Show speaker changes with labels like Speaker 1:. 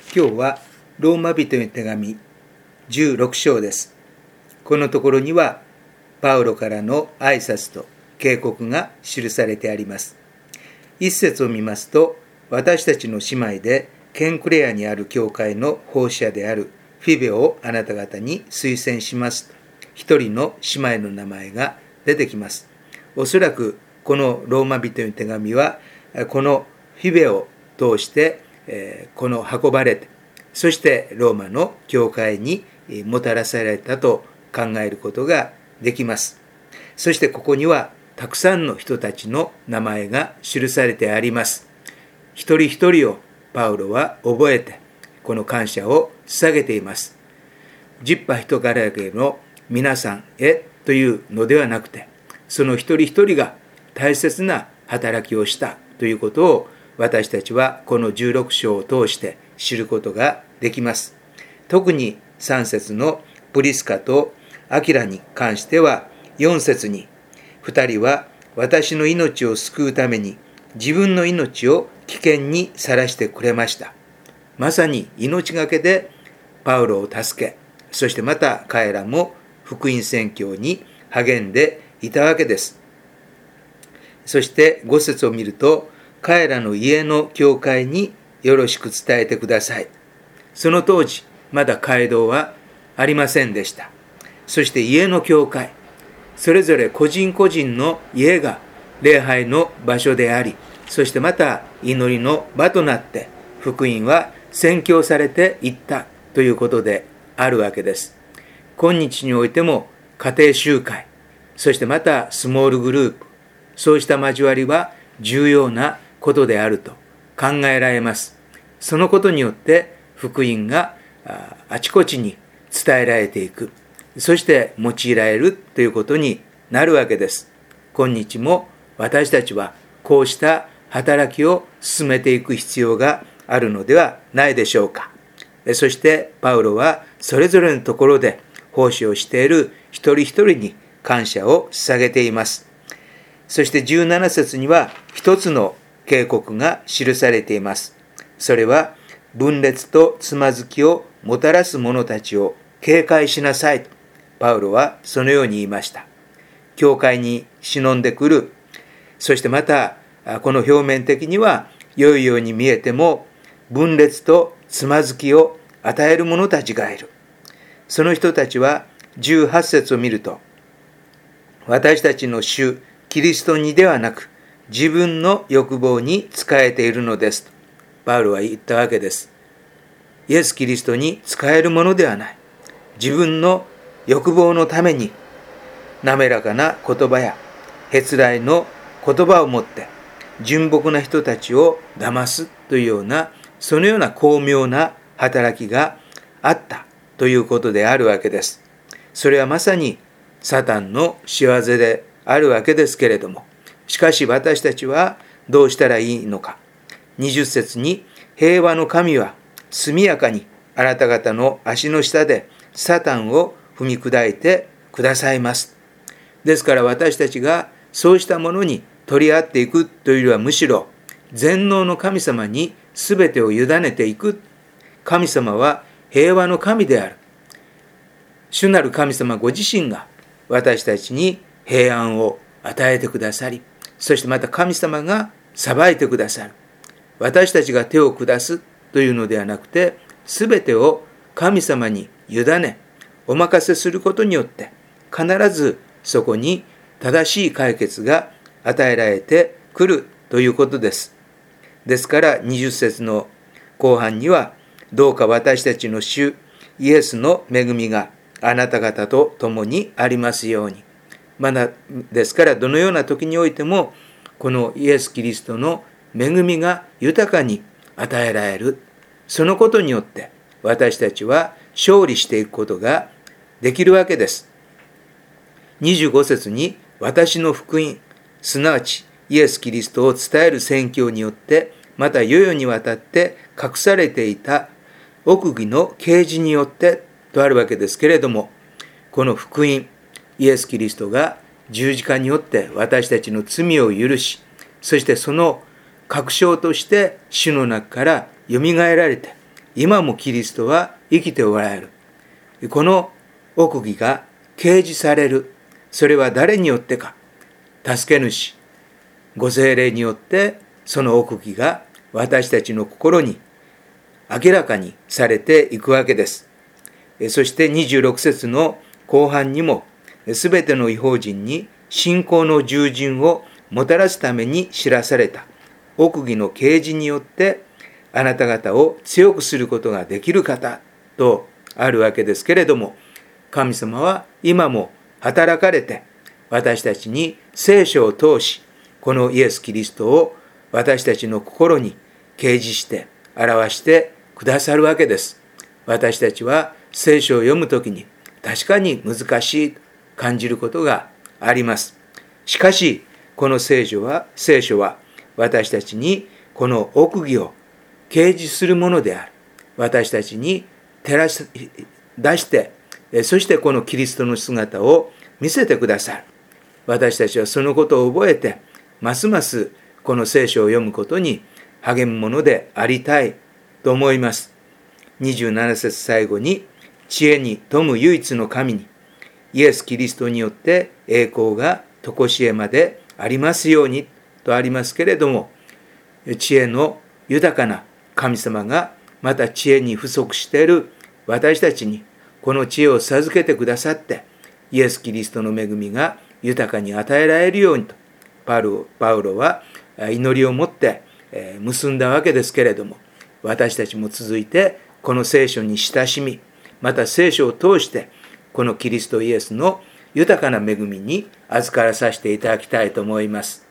Speaker 1: 今日はローマ人への手紙16章です。このところにはパウロからの挨拶と警告が記されてあります。一節を見ますと、私たちの姉妹でケンクレアにある教会の奉仕者であるフィベをあなた方に推薦しますと、一人の姉妹の名前が出てきます。おそらくこのローマ人への手紙はこのフィベを通してこの運ばれて、そしてローマの教会にもたらされたと考えることができます。そしてここにはたくさんの人たちの名前が記されてあります。一人一人をパウロは覚えて、この感謝を捧げています。十波人からけの皆さんへというのではなくて、その一人一人が大切な働きをしたということを私たちはこの16章を通して知ることができます。特に3節のプリスカとアキラに関しては4節に、2人は私の命を救うために自分の命を危険にさらしてくれました。まさに命がけでパウロを助け、そしてまた彼らも福音宣教に励んでいたわけです。そして5節を見ると、彼らの家の教会によろしく伝えてください。その当時、まだ街道はありませんでした。そして家の教会、それぞれ個人個人の家が礼拝の場所であり、そしてまた祈りの場となって福音は宣教されていったということであるわけです。今日においても家庭集会、そしてまたスモールグループ、そうした交わりは重要なことであると考えられます。そのことによって福音があちこちに伝えられていく、そして用いられるということになるわけです。今日も私たちはこうした働きを進めていく必要があるのではないでしょうか。そしてパウロはそれぞれのところで奉仕をしている一人一人に感謝を捧げています。そして17節には一つの警告が記されています。それは分裂とつまずきをもたらす者たちを警戒しなさいとパウロはそのように言いました。教会に忍んでくる、そしてまたこの表面的には良いように見えても分裂とつまずきを与える者たちがいる。その人たちは18節を見ると、私たちの主キリストにではなく自分の欲望に仕えているのですとパウロは言ったわけです。イエス・キリストに仕えるものではない。自分の欲望のために滑らかな言葉やへつらいの言葉を持って純朴な人たちを騙すというような、そのような巧妙な働きがあったということであるわけです。それはまさにサタンの仕業であるわけですけれども、しかし私たちはどうしたらいいのか。20節に、平和の神は速やかにあなた方の足の下でサタンを踏み砕いてくださいます。ですから私たちがそうしたものに取り合っていくというよりは、むしろ全能の神様に全てを委ねていく。神様は平和の神である。主なる神様ご自身が私たちに平安を与えてくださり、そしてまた神様が裁いてくださる。私たちが手を下すというのではなくて、すべてを神様に委ね、お任せすることによって、必ずそこに正しい解決が与えられてくるということです。ですから20節の後半には、どうか私たちの主イエスの恵みがあなた方と共にありますように。まだですから、どのような時においてもこのイエス・キリストの恵みが豊かに与えられる。そのことによって私たちは勝利していくことができるわけです。25節に、私の福音、すなわちイエス・キリストを伝える宣教によって、また世々にわたって隠されていた奥義の啓示によってとあるわけですけれども、この福音、イエス・キリストが十字架によって私たちの罪を許し、そしてその確証として主の中からよみがえられて、 今もキリストは生きておられる。この奥義が掲示される。それは誰によってか。助け主、ご聖霊によってその奥義が私たちの心に明らかにされていくわけです。そして26節の後半にも、すべての異邦人に信仰の従順をもたらすために知らされた奥義の啓示によってあなた方を強くすることができる方とあるわけですけれども、神様は今も働かれて私たちに聖書を通し、このイエス・キリストを私たちの心に掲示して表してくださるわけです。私たちは聖書を読むときに確かに難しいと感じることがあります。しかしこの聖書は私たちにこの奥義を掲示するものである。私たちに照らし出して、そしてこのキリストの姿を見せてくださる。私たちはそのことを覚えて、ますますこの聖書を読むことに励むものでありたいと思います。27節最後に、知恵に富む唯一の神に、イエス・キリストによって栄光が常しえまでありますようにとありますけれども、知恵の豊かな神様がまた知恵に不足している私たちにこの知恵を授けてくださって、イエス・キリストの恵みが豊かに与えられるようにとパウロは祈りを持って結んだわけですけれども、私たちも続いてこの聖書に親しみ、また聖書を通してこのキリストイエスの豊かな恵みに預からさせていただきたいと思います。